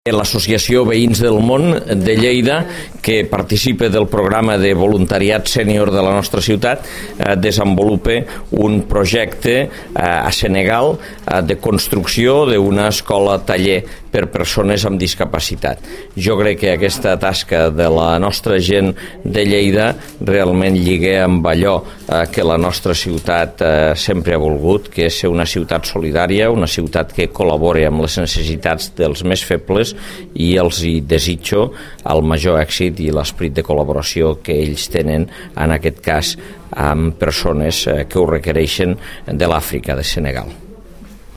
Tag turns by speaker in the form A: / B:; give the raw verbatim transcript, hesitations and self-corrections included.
A: L'Associació Veïns del Món de Lleida, que participa del programa de voluntariat sènior de la nostra ciutat, eh, desenvolupa un projecte eh, a Senegal eh, de construcció d'una escola-taller per persones amb discapacitat. Jo crec que aquesta tasca de la nostra gent de Lleida realment lliga amb allò eh, que la nostra ciutat eh, sempre ha volgut, que és ser una ciutat solidària, una ciutat que col·labora amb les necessitats dels més febles, i els hi desitjo el major èxit i l'esperit de col·laboració que ells tenen, en aquest cas amb persones que ho requereixen, de l'Àfrica, de Senegal.